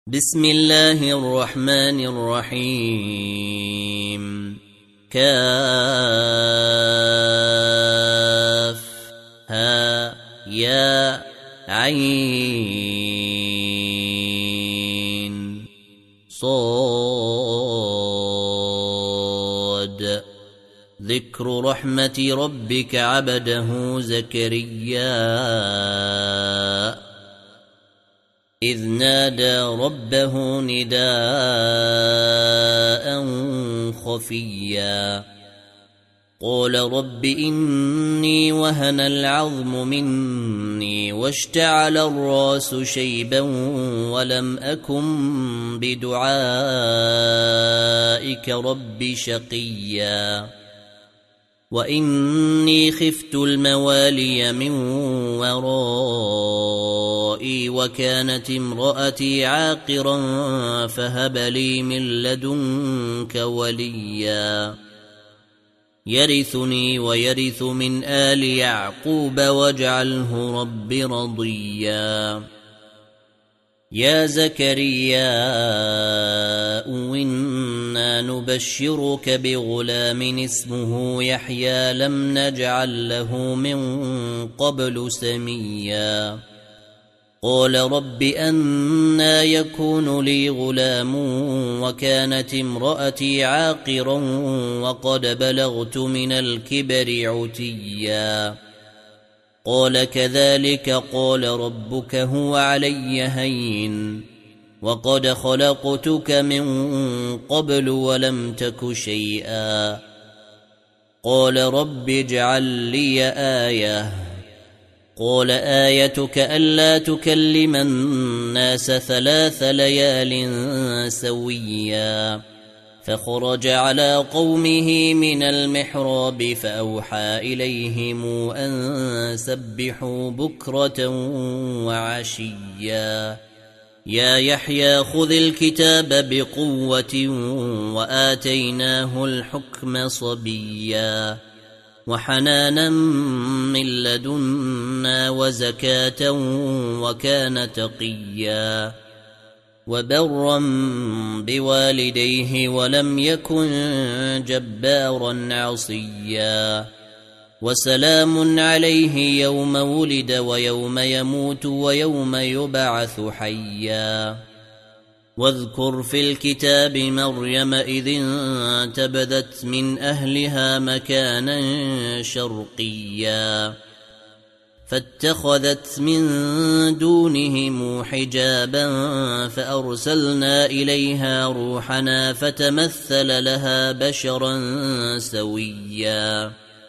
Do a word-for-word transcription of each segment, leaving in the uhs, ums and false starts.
بسم الله الرحمن الرحيم. كاف ها يا عين صاد. ذكر رحمة ربك عبده زكريا إذ نادى ربه نداء خفيا قال رب إني وهن العظم مني واشتعل الراس شيبا ولم أكن بدعائك رب شقيا وإني خفت الموالي من ورائي وكانت امرأتي عاقرا فهب لي من لدنك وليا يرثني ويرث من آل يعقوب واجعله رب رضيا. يا زكريا إنا نبشرك بغلام اسمه يحيى لم نجعل له من قبل سميا قال رب أنى يكون لي غلام وكانت امرأتي عاقرا وقد بلغت من الكبر عتيا قال كذلك قال ربك هو علي هين وقد خلقتك من قبل ولم تك شيئا قال رب اجعل لي آية قال آيتك ألا تكلم الناس ثلاث ليال سويا فخرج على قومه من المحراب فأوحى إليهم أن سبحوا بكرة وعشيا يا يحيى خذ الكتاب بقوة وآتيناه الحكم صبيا وحنانا من لدنا وزكاة وكان تقيا وبرا بوالديه ولم يكن جبارا عصيا وسلام عليه يوم ولد ويوم يموت ويوم يبعث حيا واذكر في الكتاب مريم إذ انتبذت من أهلها مكانا شرقيا فاتخذت من دونهم حجابا فأرسلنا إليها روحنا فتمثل لها بشرا سويا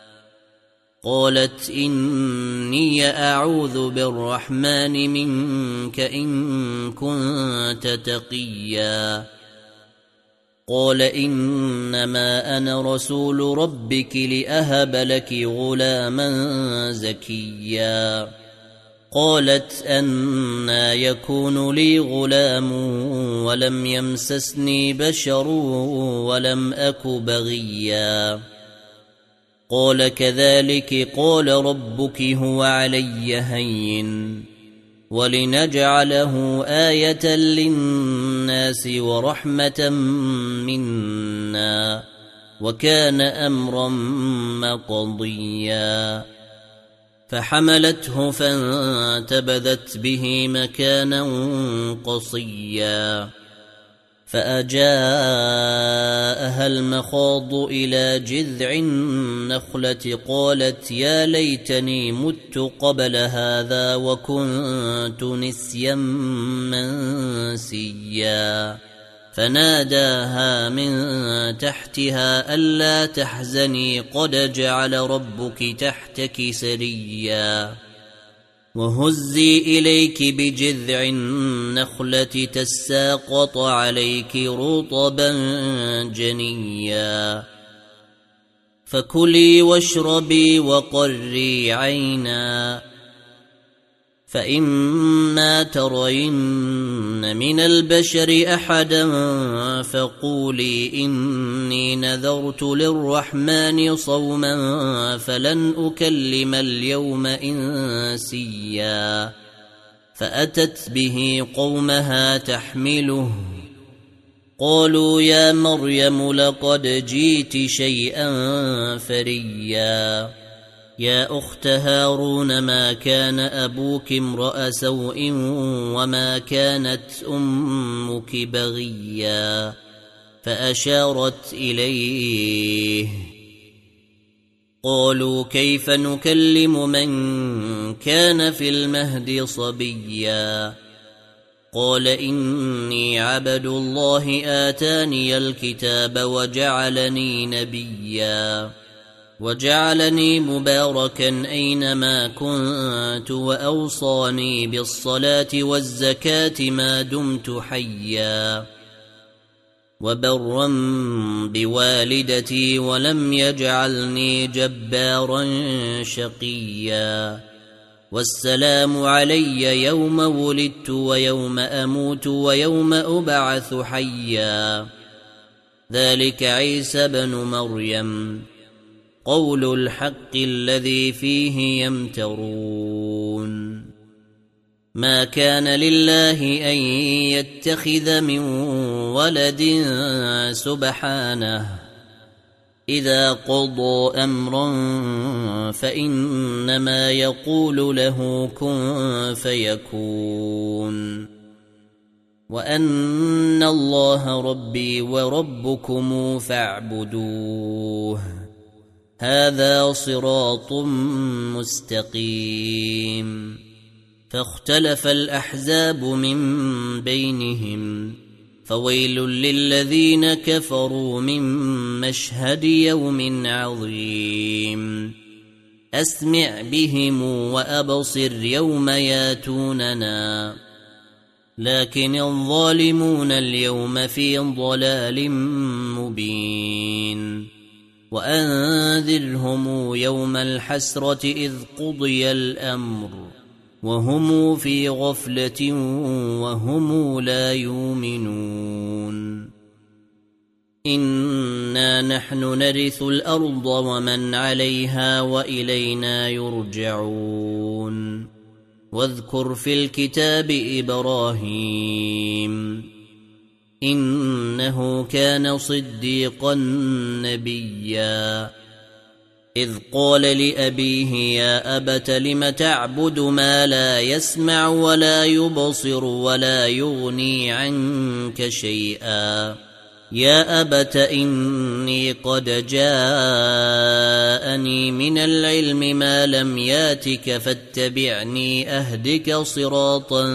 قالت إني أعوذ بالرحمن منك إن كنت تقيا قال إنما أنا رسول ربك لأهب لك غلاما زكيا قالت أنى يكون لي غلام ولم يمسسني بشر ولم أك بغيا قال كذلك قال ربك هو علي هين ولنجعله آية للناس ورحمة منا وكان أمرا مقضيا فحملته فانتبذت به مكانا قصيا فأجاءها المخاض إلى جذع النخلة قالت يا ليتني مت قبل هذا وكنت نسيا منسيا فناداها من تحتها ألا تحزني قد جعل ربك تحتك سريا وهزي إليك بجذع النخلة تساقط عليك رطبا جنيا فكلي واشربي وقري عينا فإما ترين من البشر أحدا فقولي إني نذرت للرحمن صوما فلن أكلم اليوم إنسيا فأتت به قومها تحمله قالوا يا مريم لقد جئت شيئا فريا يا أخت هارون ما كان أبوك امرأ سوء وما كانت أمك بغيا فأشارت إليه قالوا كيف نكلم من كان في المهد صبيا قال إني عبد الله آتاني الكتاب وجعلني نبيا وجعلني مباركا أينما كنت وأوصاني بالصلاة والزكاة ما دمت حيا وبرا بوالدتي ولم يجعلني جبارا شقيا والسلام علي يوم ولدت ويوم أموت ويوم أبعث حيا ذلك عيسى بن مريم قول الحق الذي فيه يمترون ما كان لله أن يتخذ من ولد سبحانه إذا قضى أمرا فإنما يقول له كن فيكون وأن الله ربي وربكم فاعبدوه هذا صراط مستقيم فاختلف الأحزاب من بينهم فويل للذين كفروا من مشهد يوم عظيم أسمع بهم وأبصر يوم ياتوننا لكن الظالمون اليوم في ضلال مبين وأنذرهم يوم الحسرة إذ قضي الأمر وهم في غفلة وهم لا يؤمنون إنا نحن نرث الأرض ومن عليها وإلينا يرجعون واذكر في الكتاب إبراهيم إنه كان صديقا نبيا إذ قال لأبيه يا أبت لم تعبد ما لا يسمع ولا يبصر ولا يغني عنك شيئا يا أبت إني قد جاءني من العلم ما لم ياتك فاتبعني أهدك صراطا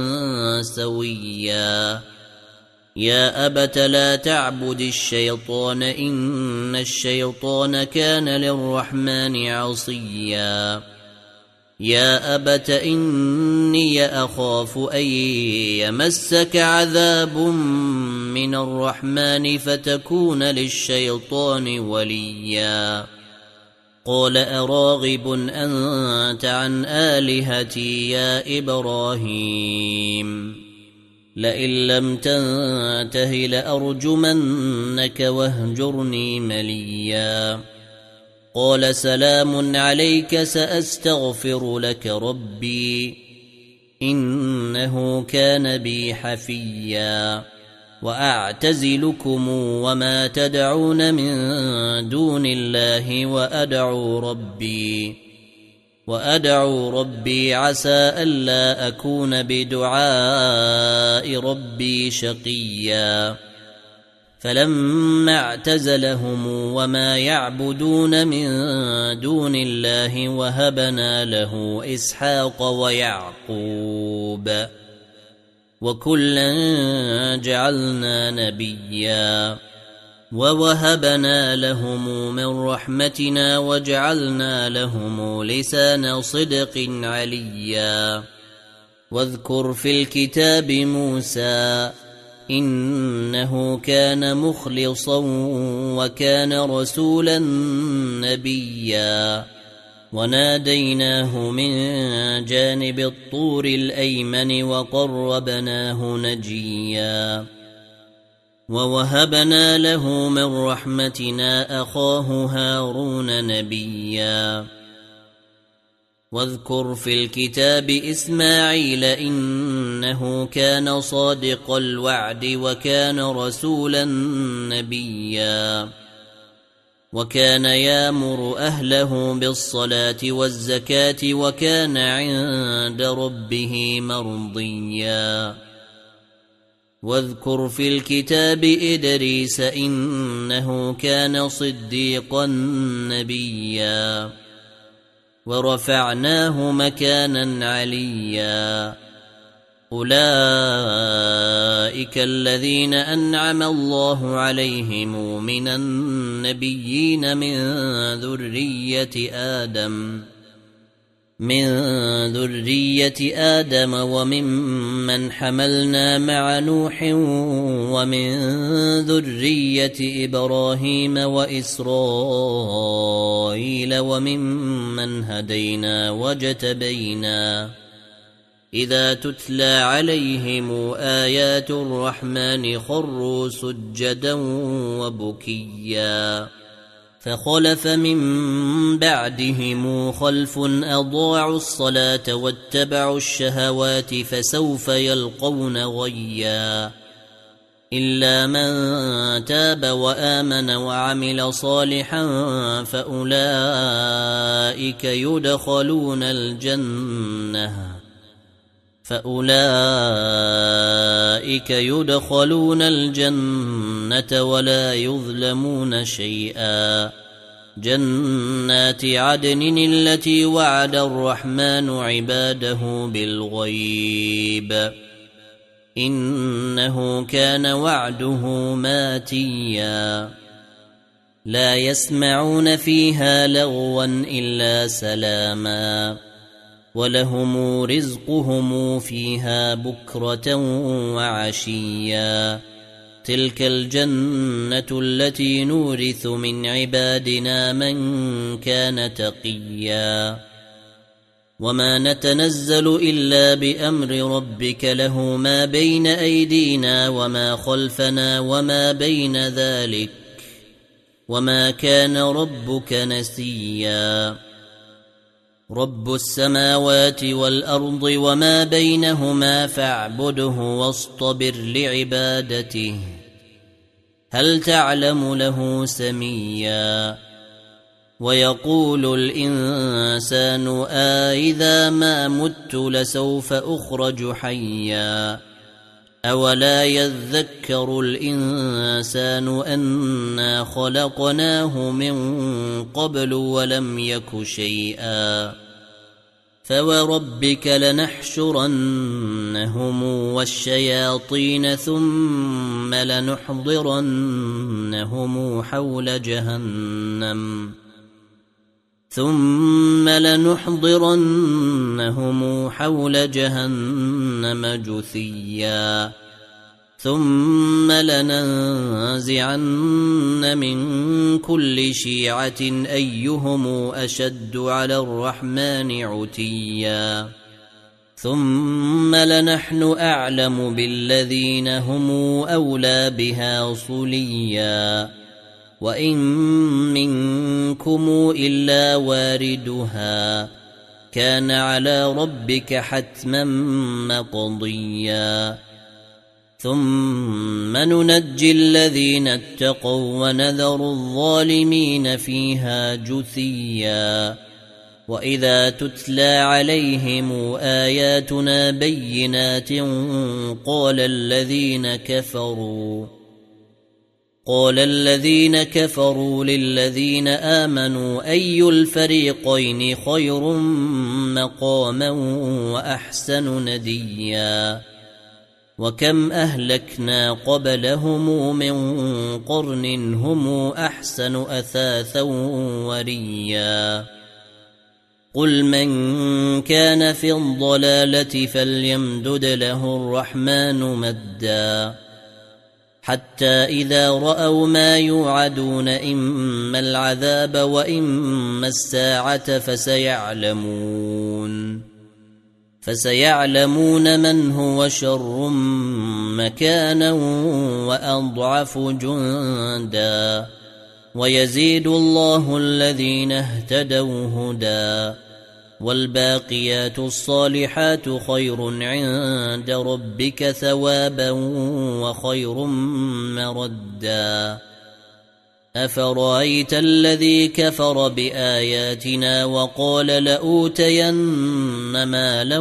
سويا يا أبت لا تعبد الشيطان إن الشيطان كان للرحمن عصيا يا أبت إني أخاف أن يمسك عذاب من الرحمن فتكون للشيطان وليا قال أراغب أنت عن آلهتي يا إبراهيم لئن لم تنته لأرجمنك واهجرني مليا قال سلام عليك سأستغفر لك ربي إنه كان بي حفيا وأعتزلكم وما تدعون من دون الله وأدعو ربي وأدعو ربي عسى ألا أكون بدعاء ربي شقيا فلما اعتزلهم وما يعبدون من دون الله وهبنا له إسحاق ويعقوب وكلا جعلنا نبيا ووهبنا لهم من رحمتنا وجعلنا لهم لسان صدق عليا واذكر في الكتاب موسى إنه كان مخلصا وكان رسولا نبيا وناديناه من جانب الطور الأيمن وقربناه نجيا ووهبنا له من رحمتنا أخاه هارون نبيا واذكر في الكتاب إسماعيل إنه كان صادق الوعد وكان رسولا نبيا وكان يامر أهله بالصلاة والزكاة وكان عند ربه مرضيا واذكر في الكتاب إدريس إنه كان صديقا نبيا ورفعناه مكانا عليا أولئك الذين أنعم الله عليهم من النبيين من ذرية آدم من ذرية آدم وممن حملنا مع نوح ومن ذرية إبراهيم وإسرائيل وممن هدينا واجتبينا إذا تتلى عليهم آيات الرحمن خروا سجدا وبكيا فخلف من بعدهم خلف أضاعوا الصلاة واتبعوا الشهوات فسوف يلقون غيا إلا من تاب وآمن وعمل صالحا فأولئك يدخلون الجنة فأولئك يدخلون الجنة ولا يظلمون شيئا جنات عدن التي وعد الرحمن عباده بالغيب إنه كان وعده ماتيا لا يسمعون فيها لغوا إلا سلاما ولهم رزقهم فيها بكرة وعشيا تلك الجنة التي نورث من عبادنا من كان تقيا وما نتنزل إلا بأمر ربك له ما بين أيدينا وما خلفنا وما بين ذلك وما كان ربك نسيا رب السماوات والأرض وما بينهما فاعبده واصطبر لعبادته هل تعلم له سميا ويقول الإنسان آئذا ما مت لسوف أخرج حيا أولا يذكر الإنسان أنا خلقناه من قبل ولم يك شيئا فوربك لنحشرنهم والشياطين ثم لنحضرنهم حول جهنم ثم لنحضرنهم حول جهنم جثيا ثم لننزعن من كل شيعة أيهم أشد على الرحمن عتيا ثم لنحن أعلم بالذين هم أولى بها صليا وإن منكم إلا واردها كان على ربك حتما مقضيا ثم ننجي الذين اتقوا ونذر الظالمين فيها جثيا وإذا تتلى عليهم آياتنا بينات قال الذين كفروا قال الذين كفروا للذين آمنوا أي الفريقين خير مقاما وأحسن نديا وكم أهلكنا قبلهم من قرن هم أحسن أثاثا وريا قل من كان في الضلالة فليمدد له الرحمن مدا حتى إذا رأوا ما يوعدون إما العذاب وإما الساعة فسيعلمون فسيعلمون من هو شر مكانا وأضعف جندا ويزيد الله الذين اهتدوا هدى والباقيات الصالحات خير عند ربك ثوابا وخير مردا أفرأيت الذي كفر بآياتنا وقال لأوتين مالا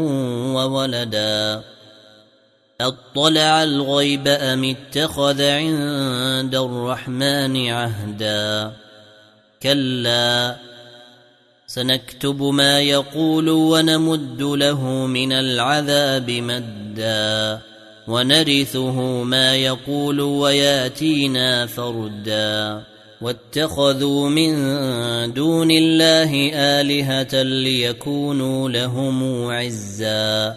وولدا أطلع الغيب أم اتخذ عند الرحمن عهدا كلا سنكتب ما يقول ونمد له من العذاب مدا ونرثه ما يقول وياتينا فردا واتخذوا من دون الله آلهة ليكونوا لهم عزا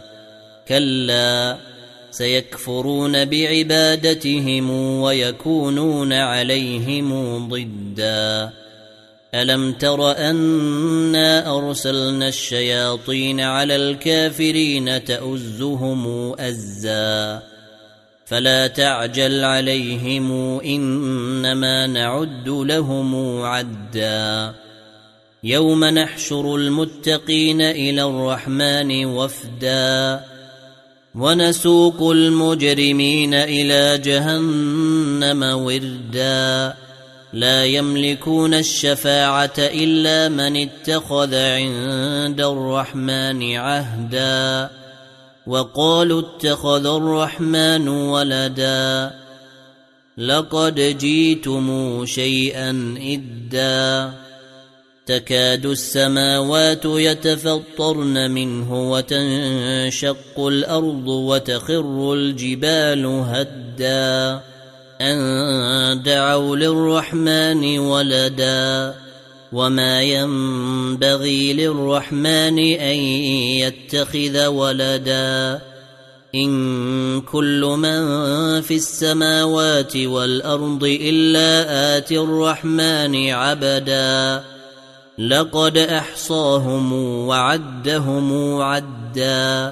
كلا سيكفرون بعبادتهم ويكونون عليهم ضدا ألم تر أنا أرسلنا الشياطين على الكافرين تؤزهم أزا فلا تعجل عليهم إنما نعد لهم عدا يوم نحشر المتقين إلى الرحمن وفدا ونسوق المجرمين إلى جهنم وردا لا يملكون الشفاعة إلا من اتخذ عند الرحمن عهدا وقالوا اتخذ الرحمن ولدا لقد جئتم شيئا إدا تكاد السماوات يتفطرن منه وتنشق الأرض وتخر الجبال هدا أن دعوا للرحمن ولدا وما ينبغي للرحمن أن يتخذ ولدا إن كل من في السماوات والأرض إلا آتي الرحمن عبدا لقد أحصاهم وعدهم عدا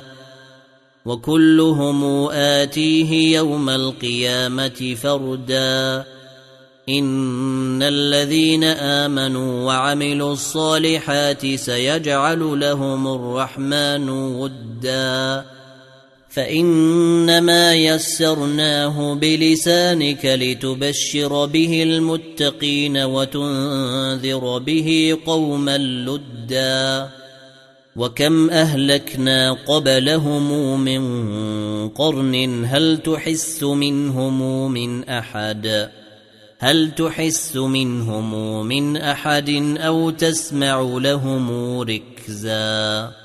وكلهم آتيه يوم القيامة فردا إن الذين آمنوا وعملوا الصالحات سيجعل لهم الرحمن ودا فإنما يسرناه بلسانك لتبشر به المتقين وتنذر به قوما لدا وكم أهلكنا قبلهم من قرن هل تحس منهم من أحد هل تحس منهم من أحد أو تسمع لهم ركزا